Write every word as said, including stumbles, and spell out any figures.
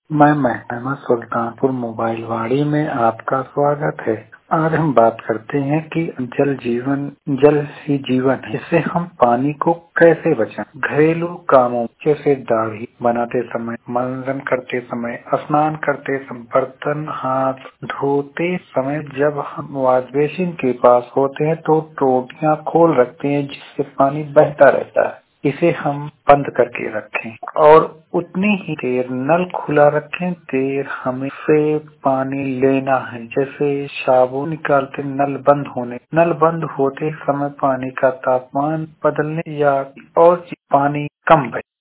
मैं महमद सुल्तानपुर मोबाइल वाड़ी में आपका स्वागत है। आज हम बात करते हैं कि जल जीवन जल ही जीवन है। इससे हम पानी को कैसे बचाएं। घरेलू कामों जैसे दाढ़ी बनाते समय, मंजन करते समय, स्नान करते समय, बर्तन हाथ धोते समय जब हम वॉश बेसिन के पास होते हैं तो टोटियां खोल रखते हैं जिससे पानी बहता रहता है। इसे हम बंद करके रखें और उतनी ही देर नल खुला रखें देर हमें से पानी लेना है। जैसे साबुन निकालते नल बंद होने नल बंद होते समय पानी का तापमान बदलने या और पानी कम बहे।